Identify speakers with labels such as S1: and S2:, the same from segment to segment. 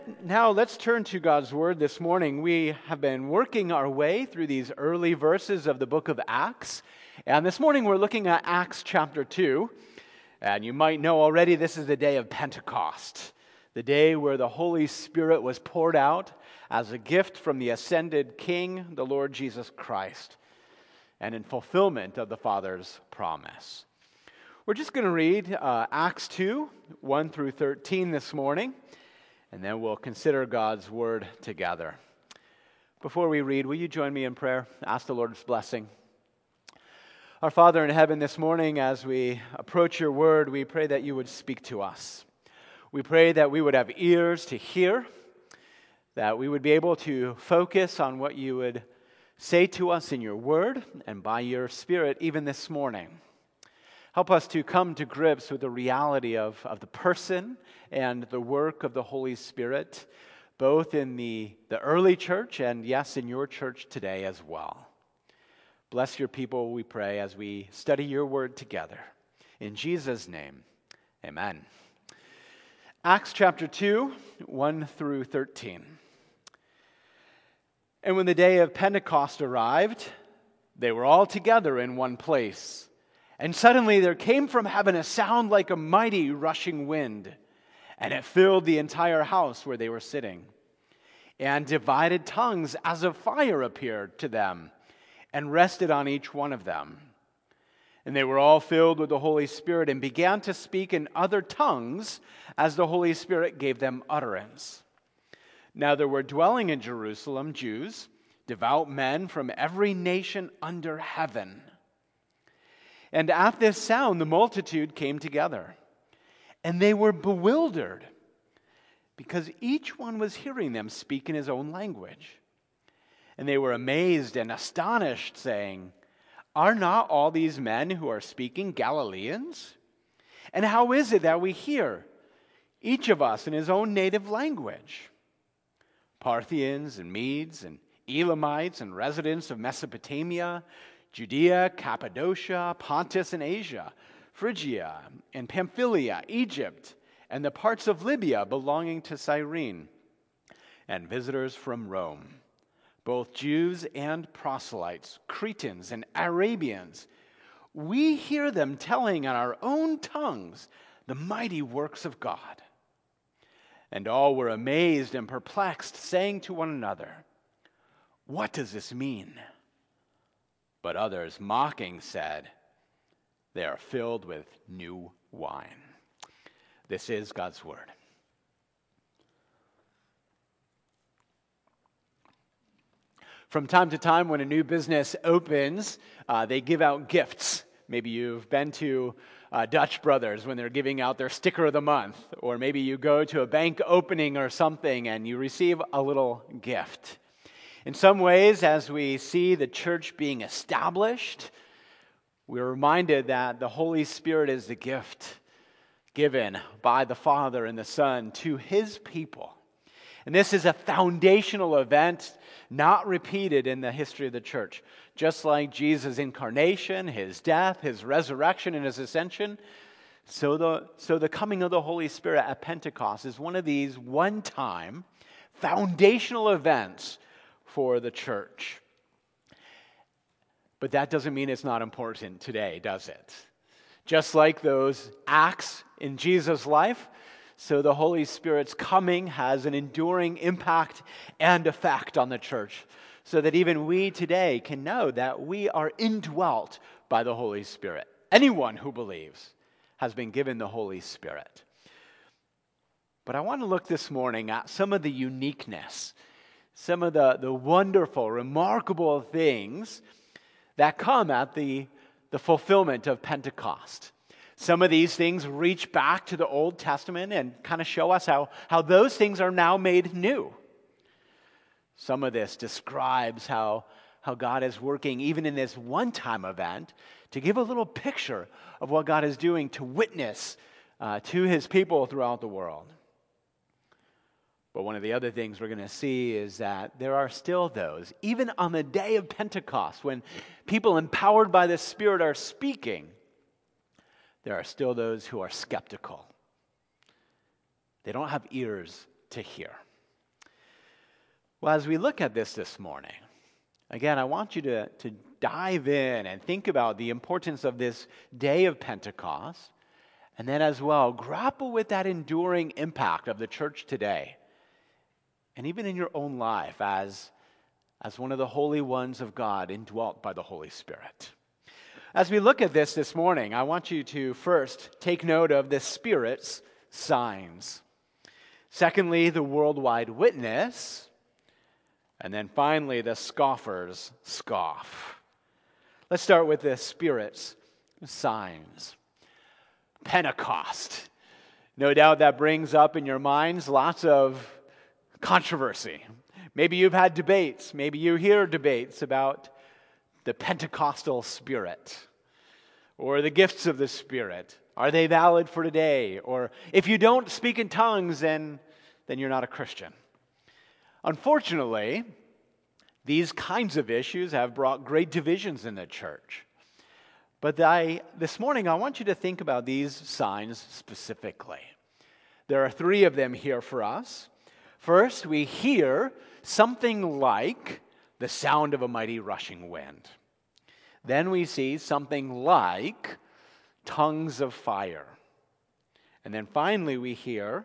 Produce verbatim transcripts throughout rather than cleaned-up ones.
S1: Now let's turn to God's Word this morning. We have been working our way through these early verses of the book of Acts. And this morning we're looking at Acts chapter two. And you might know already this is the day of Pentecost, the day where the Holy Spirit was poured out as a gift from the ascended King, the Lord Jesus Christ, and in fulfillment of the Father's promise. We're just going to read uh, Acts two, one through thirteen this morning. And then we'll consider God's Word together. Before we read, will you join me in prayer? Ask the Lord's blessing. Our Father in heaven, this morning as we approach your Word, we pray that you would speak to us. We pray that we would have ears to hear, that we would be able to focus on what you would say to us in your Word and by your Spirit even this morning. Help us to come to grips with the reality of, of the person and the work of the Holy Spirit, both in the, the early church and, yes, in your church today as well. Bless your people, we pray, as we study your word together. In Jesus' name, amen. Acts chapter two, one through thirteen. And when the day of Pentecost arrived, they were all together in one place. And suddenly there came from heaven a sound like a mighty rushing wind, and it filled the entire house where they were sitting. And divided tongues as of fire appeared to them, and rested on each one of them. And they were all filled with the Holy Spirit, and began to speak in other tongues as the Holy Spirit gave them utterance. Now there were dwelling in Jerusalem Jews, devout men from every nation under heaven. And at this sound, the multitude came together, and they were bewildered, because each one was hearing them speak in his own language. And they were amazed and astonished, saying, "Are not all these men who are speaking Galileans? And how is it that we hear, each of us in his own native language? Parthians and Medes and Elamites and residents of Mesopotamia, Judea, Cappadocia, Pontus and Asia, Phrygia and Pamphylia, Egypt, and the parts of Libya belonging to Cyrene, and visitors from Rome, both Jews and proselytes, Cretans and Arabians. We hear them telling in our own tongues the mighty works of God." And all were amazed and perplexed, saying to one another, "What does this mean?" But others, mocking, said, "They are filled with new wine." This is God's word. From time to time, when a new business opens, uh, they give out gifts. Maybe you've been to uh, Dutch Brothers when they're giving out their sticker of the month, or maybe you go to a bank opening or something and you receive a little gift. In some ways, as we see the church being established, we're reminded that the Holy Spirit is the gift given by the Father and the Son to His people. And this is a foundational event not repeated in the history of the church. Just like Jesus' incarnation, His death, His resurrection, and His ascension, so the, so the coming of the Holy Spirit at Pentecost is one of these one-time foundational events for the church. But that doesn't mean it's not important today, does it? Just like those acts in Jesus' life, so the Holy Spirit's coming has an enduring impact and effect on the church, so that even we today can know that we are indwelt by the Holy Spirit. Anyone who believes has been given the Holy Spirit. But I want to look this morning at some of the uniqueness, some of the, the wonderful, remarkable things that come at the, the fulfillment of Pentecost. Some of these things reach back to the Old Testament and kind of show us how, how those things are now made new. Some of this describes how, how God is working even in this one-time event to give a little picture of what God is doing to witness uh, to His people throughout the world. But one of the other things we're going to see is that there are still those, even on the day of Pentecost, when people empowered by the Spirit are speaking, there are still those who are skeptical. They don't have ears to hear. Well, as we look at this this morning, again, I want you to, to dive in and think about the importance of this day of Pentecost, and then as well, grapple with that enduring impact of the church today, and even in your own life as, as one of the holy ones of God, indwelt by the Holy Spirit. As we look at this this morning, I want you to first take note of the Spirit's signs. Secondly, the worldwide witness. And then finally, the scoffers scoff. Let's start with the Spirit's signs. Pentecost. No doubt that brings up in your minds lots of controversy. Maybe you've had debates. Maybe you hear debates about the Pentecostal Spirit or the gifts of the Spirit. Are they valid for today? Or if you don't speak in tongues, then, then you're not a Christian. Unfortunately, these kinds of issues have brought great divisions in the church. But I, this morning, I want you to think about these signs specifically. There are three of them here for us. First, we hear something like the sound of a mighty rushing wind. Then we see something like tongues of fire. And then finally, we hear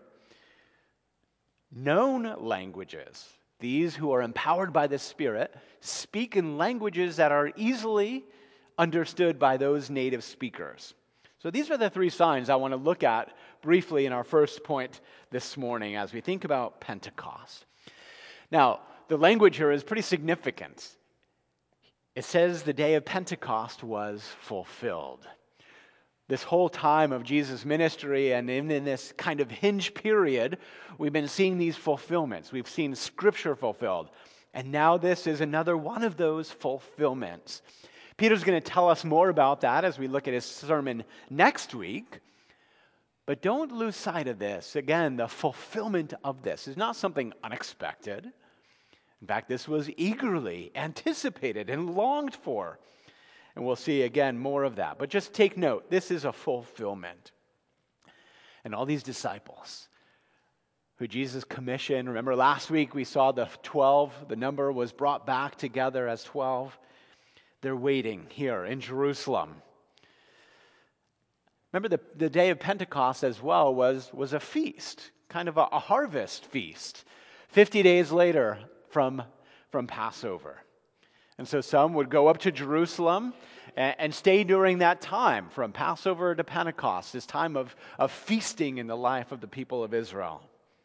S1: known languages. These who are empowered by the Spirit speak in languages that are easily understood by those native speakers. So these are the three signs I want to look at briefly in our first point this morning as we think about Pentecost. Now, the language here is pretty significant. It says the day of Pentecost was fulfilled. This whole time of Jesus' ministry and in, in this kind of hinge period, we've been seeing these fulfillments. We've seen Scripture fulfilled. And now this is another one of those fulfillments. Peter's going to tell us more about that as we look at his sermon next week. But don't lose sight of this. Again, the fulfillment of this is not something unexpected. In fact, this was eagerly anticipated and longed for. And we'll see again more of that. But just take note, this is a fulfillment. And all these disciples who Jesus commissioned, remember last week we saw the twelve, the number was brought back together as twelve. They're waiting here in Jerusalem. Remember the, the day of Pentecost as well was, was a feast, kind of a, a harvest feast. Fifty days later from, from Passover. And so some would go up to Jerusalem and, and stay during that time from Passover to Pentecost, this time of, of feasting in the life of the people of Israel.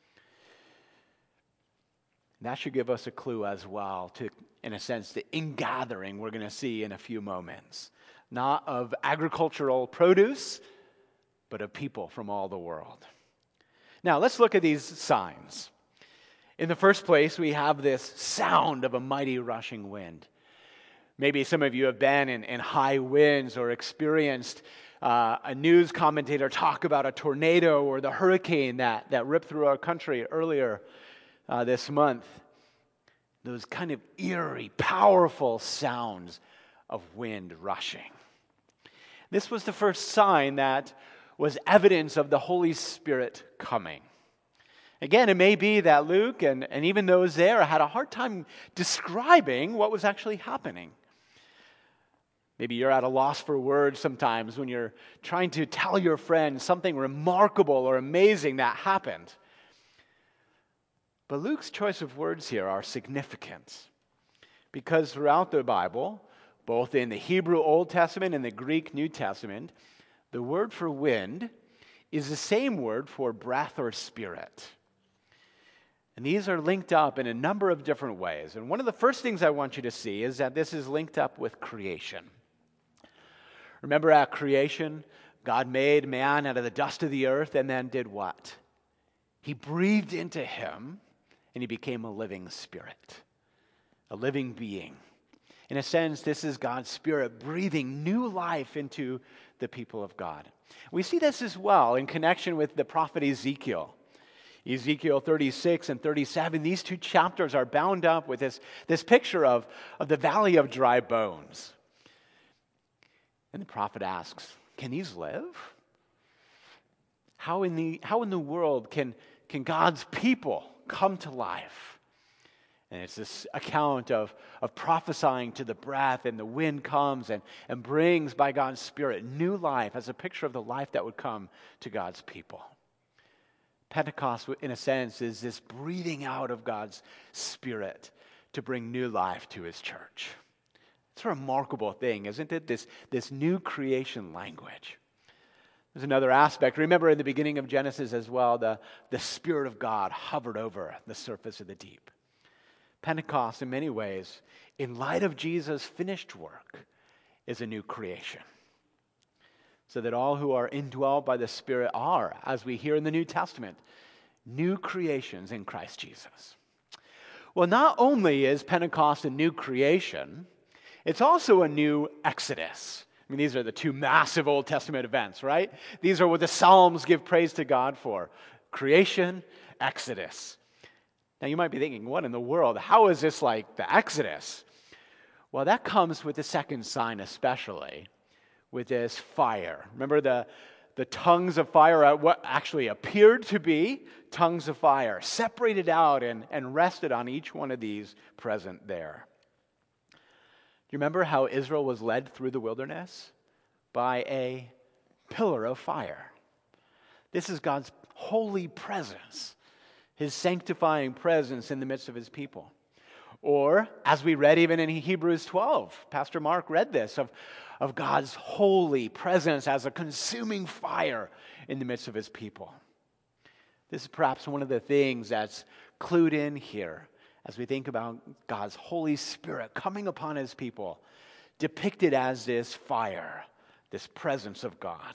S1: And that should give us a clue as well to, in a sense, the ingathering we're going to see in a few moments. Not of agricultural produce, but of people from all the world. Now, let's look at these signs. In the first place, we have this sound of a mighty rushing wind. Maybe some of you have been in, in high winds or experienced uh, a news commentator talk about a tornado or the hurricane that, that ripped through our country earlier uh, this month. Those kind of eerie, powerful sounds of wind rushing. This was the first sign that was evidence of the Holy Spirit coming. Again, it may be that Luke and, and even those there had a hard time describing what was actually happening. Maybe you're at a loss for words sometimes when you're trying to tell your friend something remarkable or amazing that happened. But Luke's choice of words here are significant because throughout the Bible, both in the Hebrew Old Testament and the Greek New Testament, the word for wind is the same word for breath or spirit. And these are linked up in a number of different ways. And one of the first things I want you to see is that this is linked up with creation. Remember at creation, God made man out of the dust of the earth and then did what? He breathed into him and he became a living spirit, a living being. In a sense, this is God's Spirit breathing new life into the people of God. We see this as well in connection with the prophet Ezekiel. Ezekiel thirty-six and thirty-seven, these two chapters are bound up with this, this picture of, of the valley of dry bones. And the prophet asks, can these live? How in the, how in the world can, can God's people come to life? And it's this account of, of prophesying to the breath, and the wind comes and, and brings by God's Spirit new life as a picture of the life that would come to God's people. Pentecost, in a sense, is this breathing out of God's Spirit to bring new life to His church. It's a remarkable thing, isn't it? This, this new creation language. There's another aspect. Remember in the beginning of Genesis as well, the, the Spirit of God hovered over the surface of the deep. Pentecost, in many ways, in light of Jesus' finished work, is a new creation. So that all who are indwelled by the Spirit are, as we hear in the New Testament, new creations in Christ Jesus. Well, not only is Pentecost a new creation, it's also a new Exodus. I mean, these are the two massive Old Testament events, right? These are what the Psalms give praise to God for. Creation, Exodus. Now, you might be thinking, what in the world? How is this like the Exodus? Well, that comes with the second sign especially, with this fire. Remember the, the tongues of fire, what actually appeared to be tongues of fire, separated out and, and rested on each one of these present there. Do you remember how Israel was led through the wilderness? By a pillar of fire. This is God's holy presence, His sanctifying presence in the midst of His people. Or, as we read even in Hebrews twelve, Pastor Mark read this, of, of God's holy presence as a consuming fire in the midst of His people. This is perhaps one of the things that's clued in here as we think about God's Holy Spirit coming upon His people, depicted as this fire, this presence of God.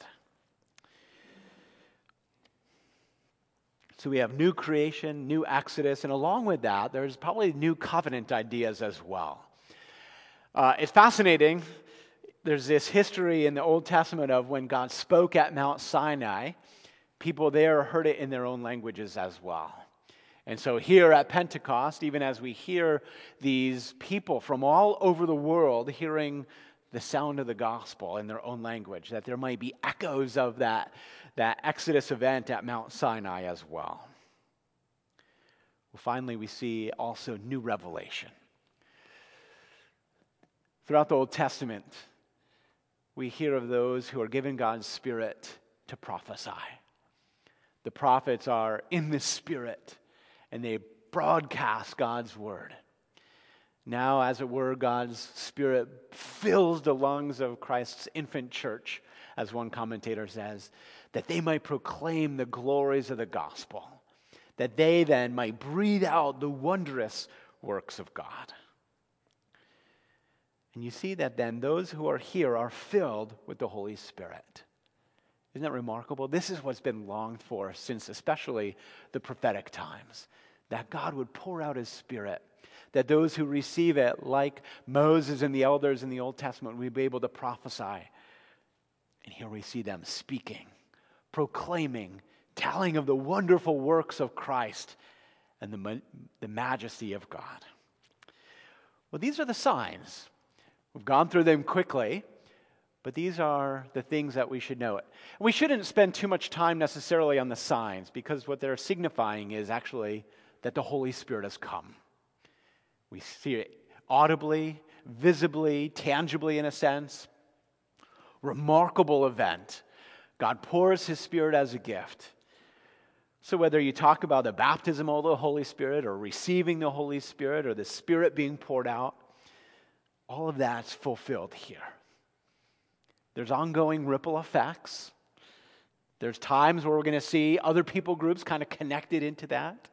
S1: So we have new creation, new Exodus, and along with that, there's probably new covenant ideas as well. Uh, it's fascinating. There's this history in the Old Testament of when God spoke at Mount Sinai, people there heard it in their own languages as well. And so here at Pentecost, even as we hear these people from all over the world hearing the sound of the gospel in their own language, that there might be echoes of that, that Exodus event at Mount Sinai as well. Well, finally, we see also new revelation. Throughout the Old Testament, we hear of those who are given God's Spirit to prophesy. The prophets are in the Spirit, and they broadcast God's word. Now, as it were, God's Spirit fills the lungs of Christ's infant church, as one commentator says, that they might proclaim the glories of the gospel, that they then might breathe out the wondrous works of God. And you see that then those who are here are filled with the Holy Spirit. Isn't that remarkable? This is what's been longed for since especially the prophetic times, that God would pour out His Spirit, that those who receive it, like Moses and the elders in the Old Testament, would be able to prophesy. And here we see them speaking, proclaiming, telling of the wonderful works of Christ and the, ma- the majesty of God. Well, these are the signs. We've gone through them quickly, but these are the things that we should know. We shouldn't spend too much time necessarily on the signs, because what they're signifying is actually that the Holy Spirit has come. We see it audibly, visibly, tangibly in a sense. Remarkable event. God pours His Spirit as a gift. So whether you talk about the baptism of the Holy Spirit or receiving the Holy Spirit or the Spirit being poured out, all of that's fulfilled here. There's ongoing ripple effects. There's times where we're going to see other people groups kind of connected into that.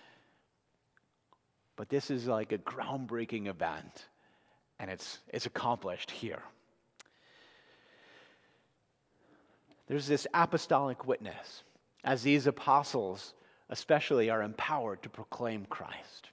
S1: But this is like a groundbreaking event, and it's it's accomplished here. There's this apostolic witness, as these apostles especially are empowered to proclaim Christ.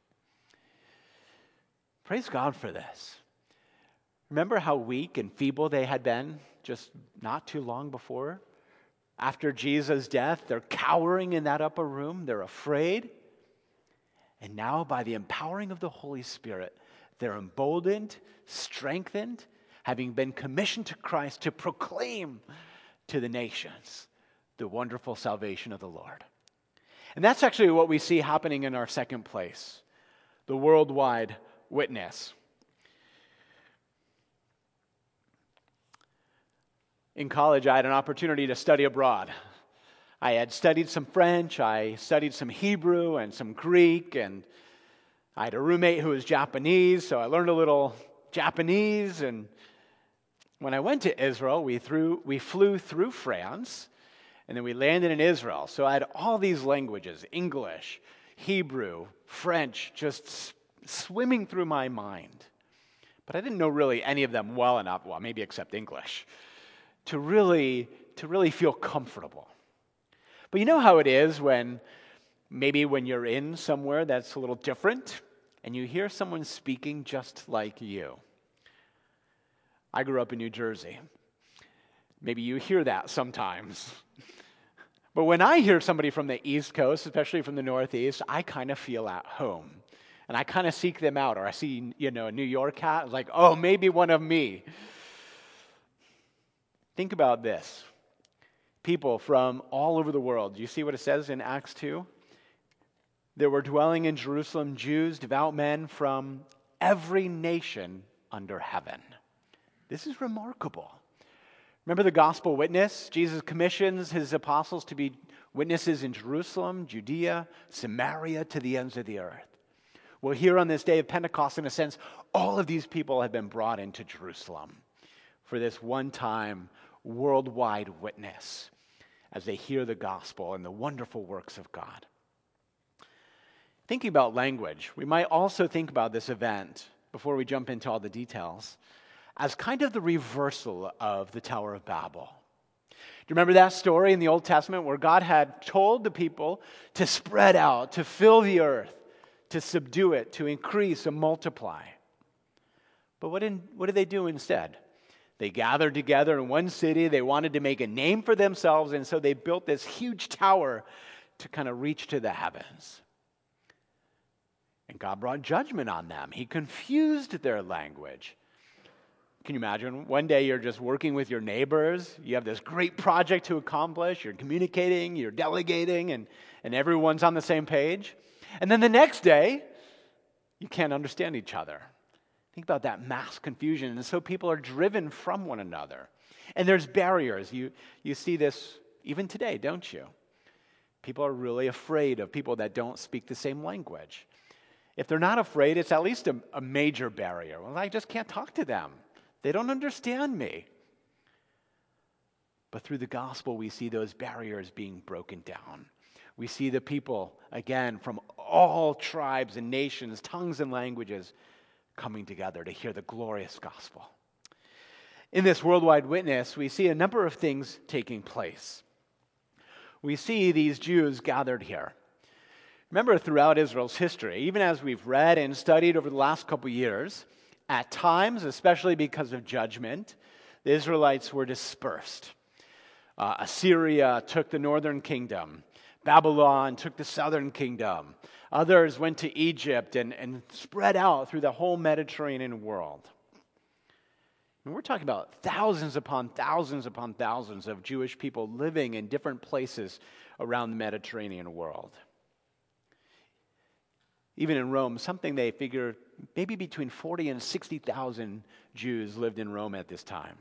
S1: Praise God for this. Remember how weak and feeble they had been just not too long before? After Jesus' death, they're cowering in that upper room. They're afraid. And now, by the empowering of the Holy Spirit, they're emboldened, strengthened, having been commissioned to Christ to proclaim to the nations the wonderful salvation of the Lord. And that's actually what we see happening in our second place. the worldwide witness. In college, I had an opportunity to study abroad. I had studied some French, I studied some Hebrew and some Greek, and I had a roommate who was Japanese, so I learned a little Japanese. And when I went to Israel, we, threw, we flew through France, and then we landed in Israel. So I had all these languages, English, Hebrew, French, just swimming through my mind. But I didn't know really any of them well enough, well, maybe except English, to really, to really feel comfortable. But you know how it is when maybe when you're in somewhere that's a little different and you hear someone speaking just like you. I grew up in New Jersey. Maybe you hear that sometimes. But when I hear somebody from the East Coast, especially from the Northeast, I kind of feel at home. And I kind of seek them out. Or I see, you know, a New York hat, like, oh, maybe one of me. Think about this. People from all over the world. Do you see what it says in Acts two? There were dwelling in Jerusalem Jews, devout men from every nation under heaven. This is remarkable. Remember the gospel witness? Jesus commissions his apostles to be witnesses in Jerusalem, Judea, Samaria, to the ends of the earth. Well, here on this day of Pentecost, in a sense, all of these people have been brought into Jerusalem for this one-time worldwide witness as they hear the gospel and the wonderful works of God. Thinking about language, we might also think about this event, before we jump into all the details, as kind of the reversal of the Tower of Babel. Do you remember that story in the Old Testament where God had told the people to spread out, to fill the earth, to subdue it, to increase and multiply? But what did, what did they do instead? They gathered together in one city. They wanted to make a name for themselves, and so they built this huge tower to kind of reach to the heavens. And God brought judgment on them. He confused their language. Can you imagine? One day you're just working with your neighbors. You have this great project to accomplish. You're communicating, you're delegating, and, and everyone's on the same page. And then the next day, you can't understand each other. Think about that mass confusion. And so people are driven from one another. And there's barriers. You, you see this even today, don't you? People are really afraid of people that don't speak the same language. If they're not afraid, it's at least a, a major barrier. Well, I just can't talk to them. They don't understand me. But through the gospel, we see those barriers being broken down. We see the people, again, from all tribes and nations, tongues and languages, coming together to hear the glorious gospel. In this worldwide witness, we see a number of things taking place. We see these Jews gathered here. Remember, throughout Israel's history, even as we've read and studied over the last couple years, at times, especially because of judgment, the Israelites were dispersed. Uh, Assyria took the northern kingdom. Babylon took the southern kingdom. Others went to Egypt and, and spread out through the whole Mediterranean world. And we're talking about thousands upon thousands upon thousands of Jewish people living in different places around the Mediterranean world. Even in Rome, something they figure maybe between forty and sixty thousand Jews lived in Rome at this time.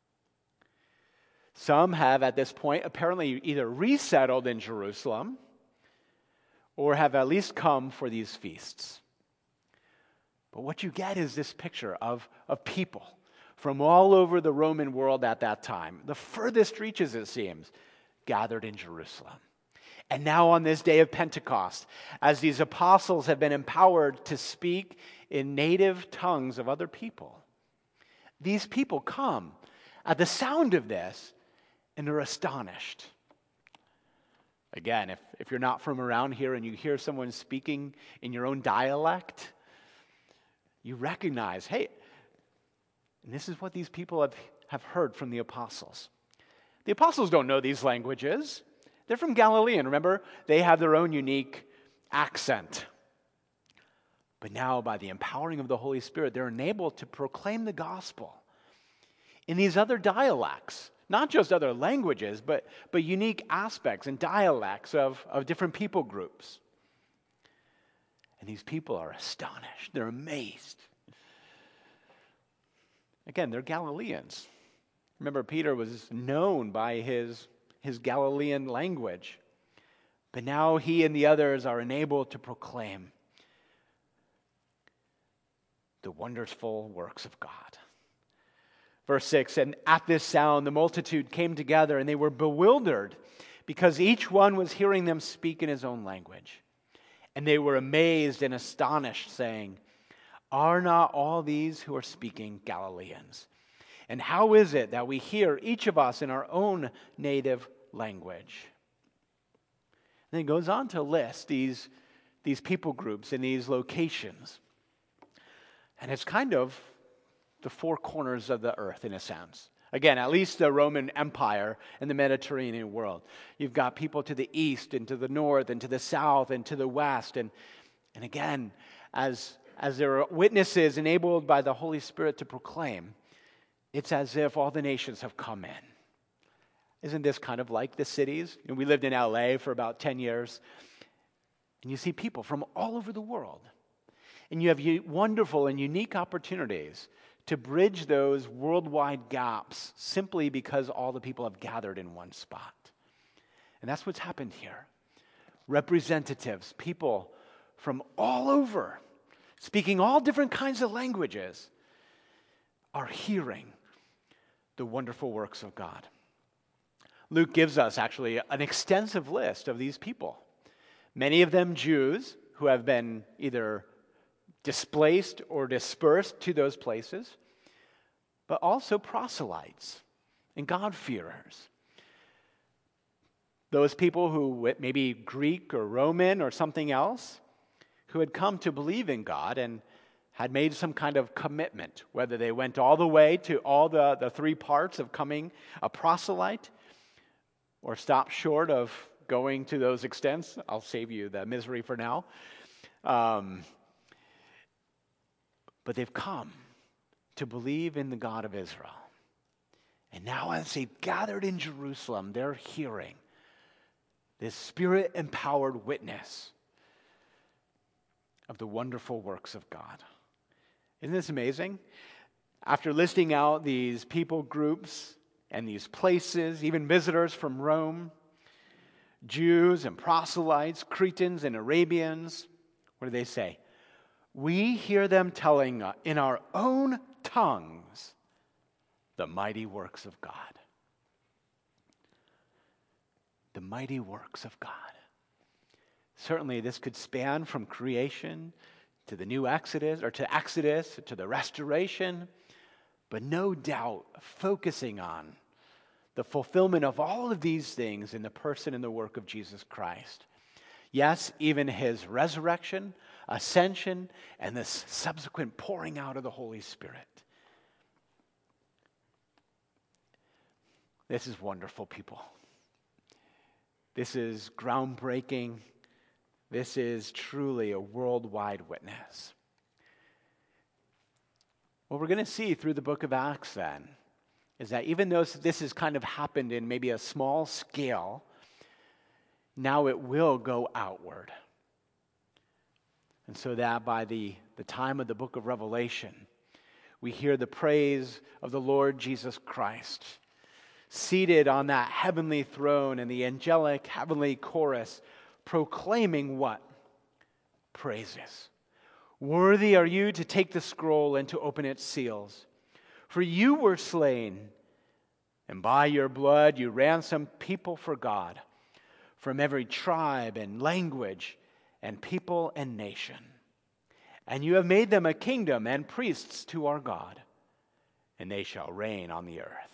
S1: Some have at this point apparently either resettled in Jerusalem or have at least come for these feasts. But what you get is this picture of, of people from all over the Roman world at that time, the furthest reaches it seems, gathered in Jerusalem. And now on this day of Pentecost, as these apostles have been empowered to speak in native tongues of other people, these people come at the sound of this and are astonished. Again, if, if you're not from around here and you hear someone speaking in your own dialect, you recognize, hey, and this is what these people have, have heard from the apostles. The apostles don't know these languages. They're from Galilee, and remember, they have their own unique accent. But now, by the empowering of the Holy Spirit, they're enabled to proclaim the gospel in these other dialects, not just other languages, but, but unique aspects and dialects of, of different people groups. And these people are astonished. They're amazed. Again, they're Galileans. Remember, Peter was known by his, his Galilean language. But now he and the others are enabled to proclaim the wonderful works of God. Verse six, and at this sound the multitude came together, and they were bewildered, because each one was hearing them speak in his own language. And they were amazed and astonished, saying, are not all these who are speaking Galileans? And how is it that we hear each of us in our own native language? And it goes on to list these, these people groups in these locations. And it's kind of the four corners of the earth, in a sense. Again, at least the Roman Empire and the Mediterranean world. You've got people to the east and to the north and to the south and to the west. And, and again, as, as there are witnesses enabled by the Holy Spirit to proclaim, it's as if all the nations have come in. Isn't this kind of like the cities? You know, we lived in L A for about ten years. And you see people from all over the world. And you have u- wonderful and unique opportunities to bridge those worldwide gaps simply because all the people have gathered in one spot. And that's what's happened here. Representatives, people from all over, speaking all different kinds of languages, are hearing the wonderful works of God. Luke gives us actually an extensive list of these people. Many of them Jews who have been either displaced or dispersed to those places, but also proselytes and God-fearers. Those people who maybe Greek or Roman or something else, who had come to believe in God and had made some kind of commitment, whether they went all the way to all the, the three parts of coming a proselyte or stopped short of going to those extents. I'll save you the misery for now. Um, but they've come to believe in the God of Israel. And now as they've gathered in Jerusalem, they're hearing this Spirit-empowered witness of the wonderful works of God. Isn't this amazing? After listing out these people groups and these places, even visitors from Rome, Jews and proselytes, Cretans and Arabians, what do they say? We hear them telling in our own tongues the mighty works of God. The mighty works of God. Certainly this could span from creation to the new Exodus, or to Exodus, to the restoration, but no doubt focusing on the fulfillment of all of these things in the person and the work of Jesus Christ. Yes, even his resurrection, ascension, and this subsequent pouring out of the Holy Spirit. This is wonderful, people. This is groundbreaking. This is truly a worldwide witness. What we're going to see through the book of Acts then is that even though this has kind of happened in maybe a small scale, now it will go outward. And so that by the, the time of the book of Revelation, we hear the praise of the Lord Jesus Christ, seated on that heavenly throne and the angelic heavenly chorus, proclaiming what? Praises. Worthy are you to take the scroll and to open its seals. For you were slain, and by your blood you ransomed people for God, from every tribe and language and people and nation. And you have made them a kingdom and priests to our God, and they shall reign on the earth.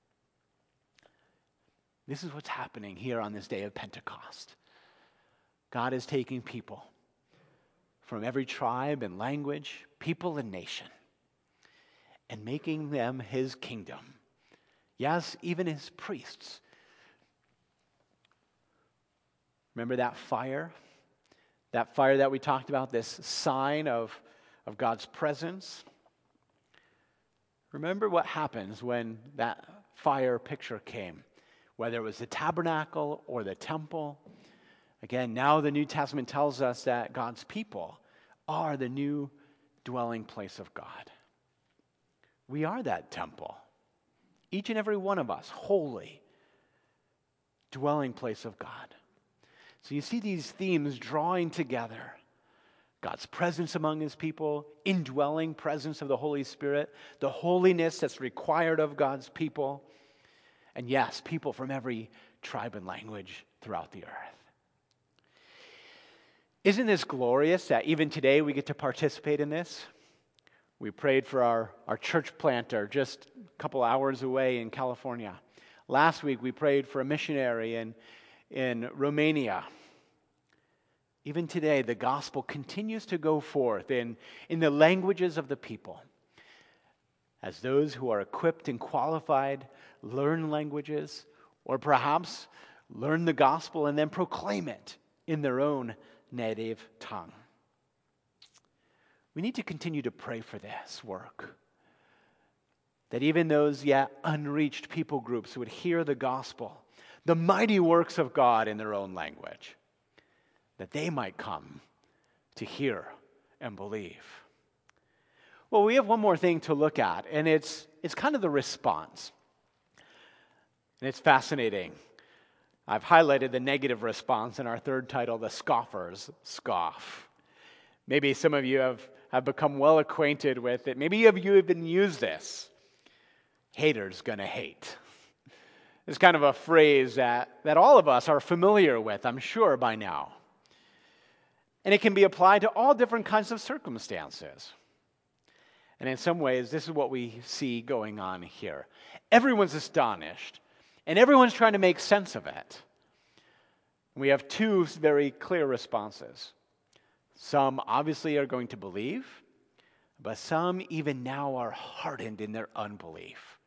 S1: This is what's happening here on this day of Pentecost. God is taking people from every tribe and language, people and nation, and making them his kingdom. Yes, even his priests. Remember that fire? That fire that we talked about, this sign of, of God's presence? Remember what happens when that fire picture came, whether it was the tabernacle or the temple. Again, now the New Testament tells us that God's people are the new dwelling place of God. We are that temple. Each and every one of us, holy, dwelling place of God. So you see these themes drawing together. God's presence among his people, indwelling presence of the Holy Spirit, the holiness that's required of God's people, and yes, people from every tribe and language throughout the earth. Isn't this glorious that even today we get to participate in this? We prayed for our, our church planter just a couple hours away in California. Last week we prayed for a missionary in, in Romania. Even today, the gospel continues to go forth in, in the languages of the people. As those who are equipped and qualified learn languages, or perhaps learn the gospel and then proclaim it in their own native tongue. We need to continue to pray for this work. That even those yet unreached people groups would hear the gospel, the mighty works of God in their own language. That they might come to hear and believe. Well, we have one more thing to look at, and it's, it's kind of the response. And it's fascinating. I've highlighted the negative response in our third title, The Scoffers Scoff. Maybe some of you have, have become well acquainted with it. Maybe you have, you have even used this. Haters gonna hate. It's kind of a phrase that, that all of us are familiar with, I'm sure, by now. And it can be applied to all different kinds of circumstances. And in some ways, this is what we see going on here. Everyone's astonished, and everyone's trying to make sense of it. We have two very clear responses. Some obviously are going to believe, but some even now are hardened in their unbelief.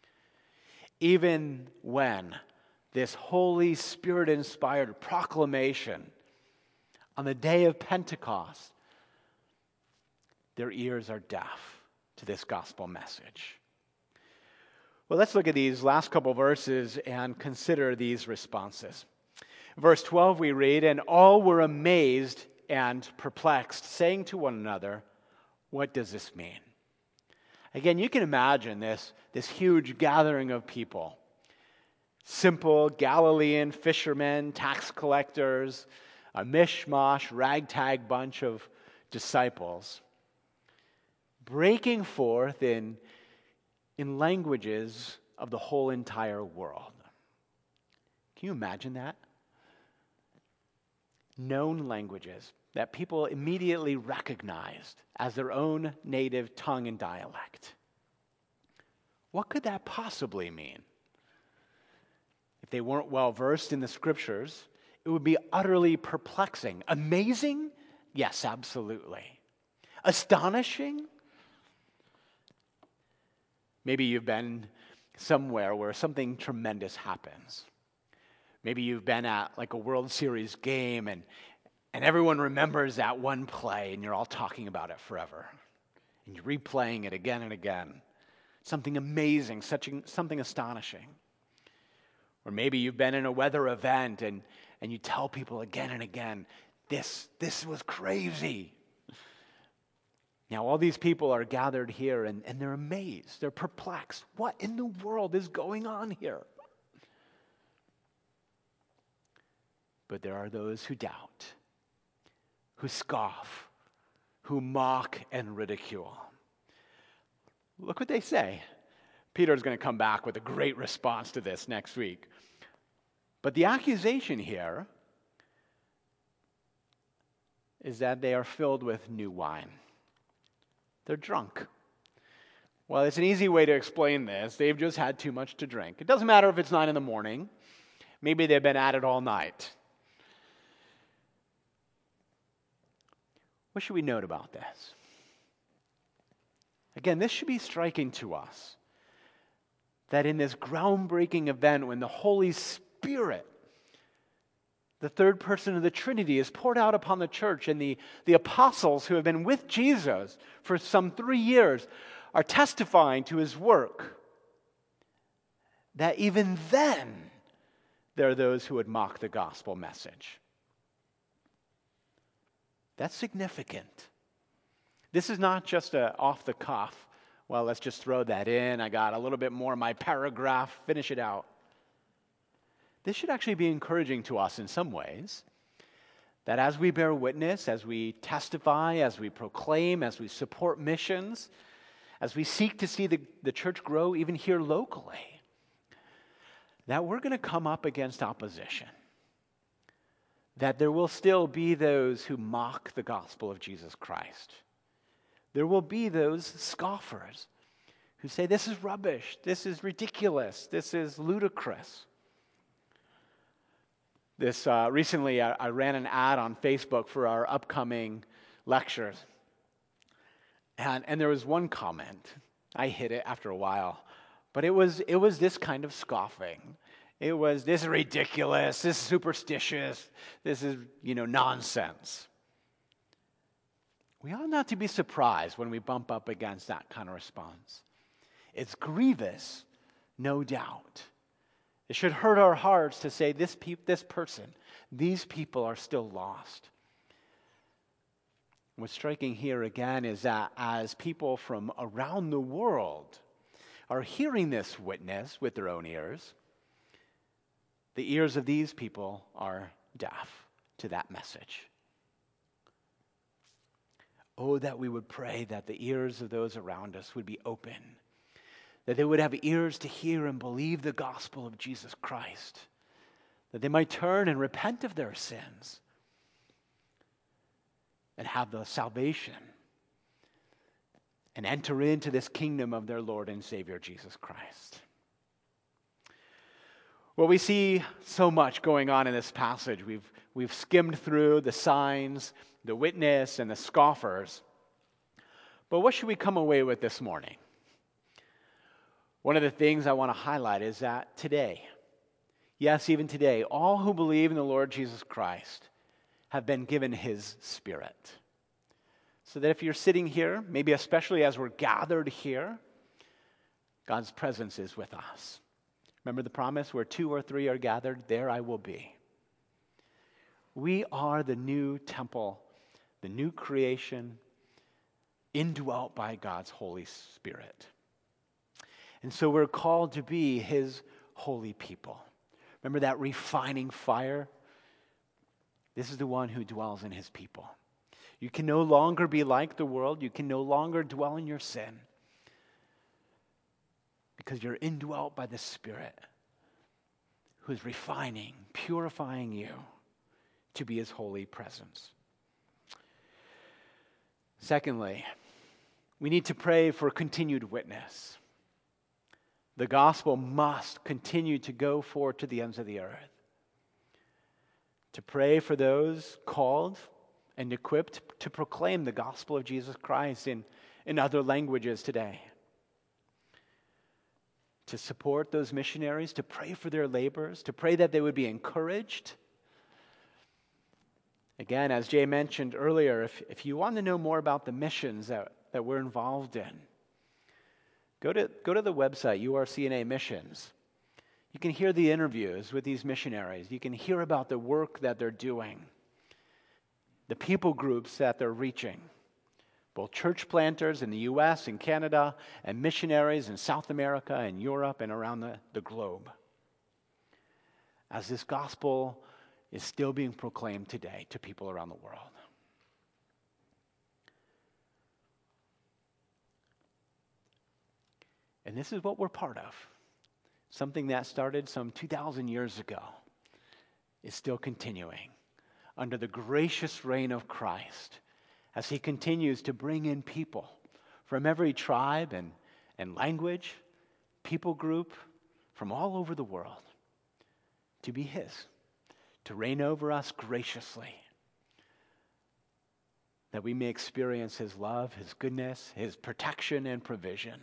S1: Even when this Holy Spirit-inspired proclamation on the day of Pentecost, their ears are deaf to this gospel message. Well, let's look at these last couple verses and consider these responses. Verse twelve we read, "And all were amazed and perplexed, saying to one another, 'What does this mean?'" Again, you can imagine this, this huge gathering of people. Simple Galilean fishermen, tax collectors, a mishmash, ragtag bunch of disciples, breaking forth in, in languages of the whole entire world. Can you imagine that? Known languages that people immediately recognized as their own native tongue and dialect. What could that possibly mean? If they weren't well versed in the scriptures, it would be utterly perplexing. Amazing? Yes, absolutely. Astonishing? Maybe you've been somewhere where something tremendous happens. Maybe you've been at like a World Series game and, and everyone remembers that one play and you're all talking about it forever. And you're replaying it again and again. Something amazing, such, something astonishing. Or maybe you've been in a weather event and, and you tell people again and again, this, this was crazy. Now all these people are gathered here and, and they're amazed, they're perplexed. What in the world is going on here? But there are those who doubt, who scoff, who mock and ridicule. Look what they say. Peter's going to come back with a great response to this next week. But the accusation here is that they are filled with new wine. They're drunk. Well, it's an easy way to explain this. They've just had too much to drink. It doesn't matter if it's nine in the morning. Maybe they've been at it all night. What should we note about this? Again, this should be striking to us. That in this groundbreaking event when the Holy Spirit, the third person of the Trinity, is poured out upon the church, and the, the apostles who have been with Jesus for some three years are testifying to his work, that even then there are those who would mock the gospel message. That's significant. This is not just a off the cuff, well, let's just throw that in. I got a little bit more of my paragraph, finish it out. This should actually be encouraging to us in some ways, that as we bear witness, as we testify, as we proclaim, as we support missions, as we seek to see the, the church grow even here locally, that we're going to come up against opposition. That there will still be those who mock the gospel of Jesus Christ. There will be those scoffers who say, this is rubbish, this is ridiculous, this is ludicrous. This uh, recently, I, I ran an ad on Facebook for our upcoming lectures. And, and there was one comment. I hid it after a while. But it was, it was this kind of scoffing. It was, this is ridiculous, this is superstitious, this is, you know, nonsense. We ought not to be surprised when we bump up against that kind of response. It's grievous, no doubt. It should hurt our hearts to say this, pe- this person, these people are still lost. What's striking here again is that as people from around the world are hearing this witness with their own ears, the ears of these people are deaf to that message. Oh, that we would pray that the ears of those around us would be open, that they would have ears to hear and believe the gospel of Jesus Christ, that they might turn and repent of their sins and have the salvation and enter into this kingdom of their Lord and Savior, Jesus Christ. Well, we see so much going on in this passage. We've, we've skimmed through the signs, the witness, and the scoffers. But what should we come away with this morning? One of the things I want to highlight is that today, yes, even today, all who believe in the Lord Jesus Christ have been given His Spirit. So that if you're sitting here, maybe especially as we're gathered here, God's presence is with us. Remember the promise, where two or three are gathered, there I will be. We are the new temple, the new creation, indwelt by God's Holy Spirit. And so we're called to be His holy people. Remember that refining fire? This is the one who dwells in His people. You can no longer be like the world. You can no longer dwell in your sin, because you're indwelt by the Spirit who's refining, purifying you to be His holy presence. Secondly, we need to pray for continued witness. The gospel must continue to go forth to the ends of the earth. To pray for those called and equipped to proclaim the gospel of Jesus Christ in, in other languages today. To support those missionaries, to pray for their labors, to pray that they would be encouraged. Again, as Jay mentioned earlier, if, if you want to know more about the missions that, that we're involved in, go to, go to the website, U R C N A Missions. You can hear the interviews with these missionaries. You can hear about the work that they're doing, the people groups that they're reaching. Both church planters in the U S and Canada, and missionaries in South America and Europe and around the, the globe. As this gospel is still being proclaimed today to people around the world. And this is what we're part of. Something that started some two thousand years ago is still continuing under the gracious reign of Christ, as He continues to bring in people from every tribe and, and language, people group, from all over the world, to be His, to reign over us graciously, that we may experience His love, His goodness, His protection and provision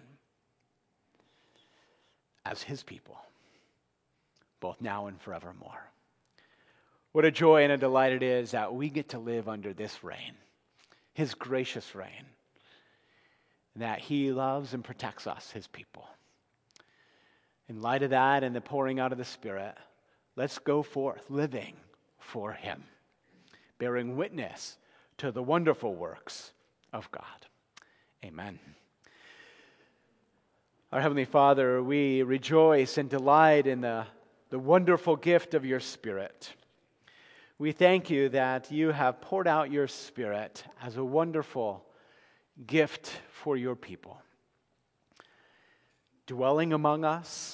S1: as His people, both now and forevermore. What a joy and a delight it is that we get to live under this reign, His gracious reign, and that He loves and protects us, His people. In light of that and the pouring out of the Spirit, let's go forth living for Him, bearing witness to the wonderful works of God. Amen. Our Heavenly Father, we rejoice and delight in the, the wonderful gift of your Spirit. We thank you that you have poured out your Spirit as a wonderful gift for your people, dwelling among us,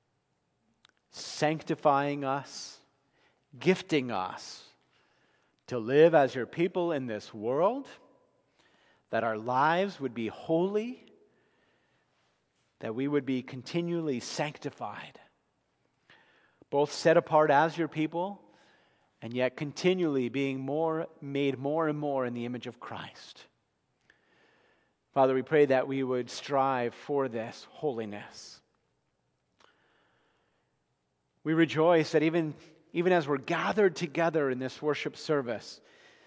S1: sanctifying us, gifting us to live as your people in this world, that our lives would be holy, that we would be continually sanctified, both set apart as your people, and yet continually being more made more and more in the image of Christ. Father, we pray that we would strive for this holiness. We rejoice that even, even as we're gathered together in this worship service,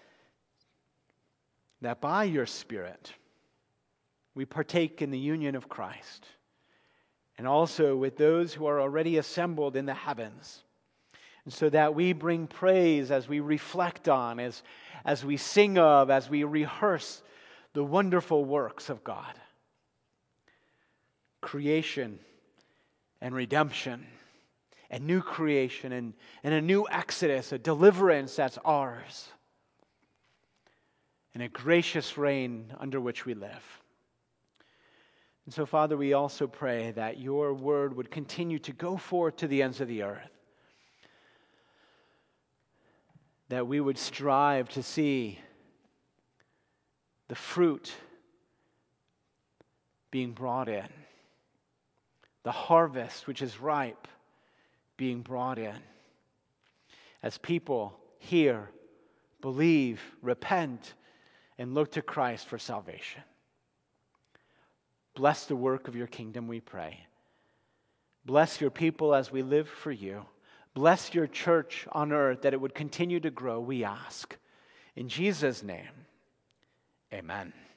S1: that by your Spirit, we partake in the union of Christ, and also with those who are already assembled in the heavens, and so that we bring praise as we reflect on, as, as we sing of, as we rehearse the wonderful works of God. Creation and redemption and new creation and, and a new exodus, a deliverance that's ours, and a gracious reign under which we live. And so, Father, we also pray that your word would continue to go forth to the ends of the earth, that we would strive to see the fruit being brought in, the harvest which is ripe being brought in, as people hear, believe, repent, and look to Christ for salvation. Bless the work of your kingdom, we pray. Bless your people as we live for you. Bless your church on earth, that it would continue to grow, we ask. In Jesus' name, amen.